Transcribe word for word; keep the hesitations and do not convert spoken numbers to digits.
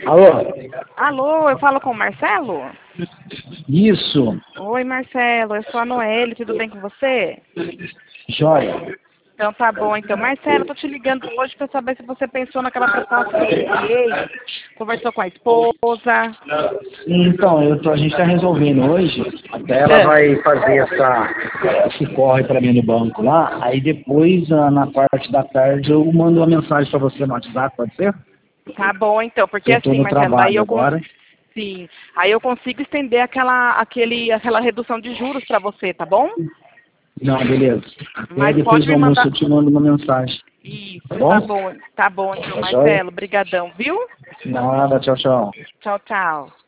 Alô? Alô, eu falo com o Marcelo? Isso. Oi, Marcelo, eu sou a Noelle, tudo bem com você? Joia. Então tá bom, então. Marcelo, eu tô te ligando hoje para saber se você pensou naquela proposta que eu te enviei, conversou com a esposa. Então, eu tô, a gente está resolvendo hoje. Até ela É. vai fazer essa, esse corre para mim no banco lá. Aí depois, ah, na parte da tarde, eu mando uma mensagem para você no WhatsApp, pode ser? Tá bom, então, porque Eu tô assim, no Marcelo, daí trabalho eu consigo. agora. Sim, aí eu consigo estender aquela, aquele, aquela redução de juros para você, tá bom? Não, beleza. Até Mas depois pode do me almoço mandar. eu te mando uma mensagem. Tá Isso, tá bom? bom, tá bom, então, Tá joia? Marcelo, brigadão, viu? Nada, tchau, tchau. Tchau, tchau.